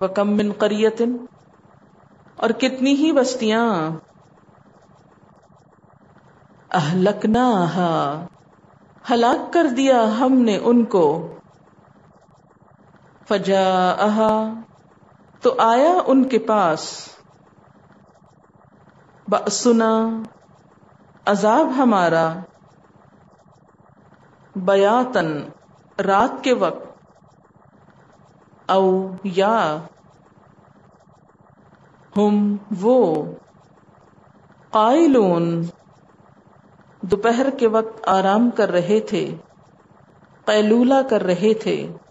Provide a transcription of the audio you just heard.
वकम मिन क़रियतिन, और कितनी ही बस्तियां अहलकनाहा, हलाक कर दिया हमने उनको, फजाअहा, तो आया उनके पास, बअसुना, अजाब हमारा, बयातन, रात के वक्त, औ या हम वो, काइलून, दोपहर के वक्त आराम कर रहे थे, कैलूला कर रहे थे।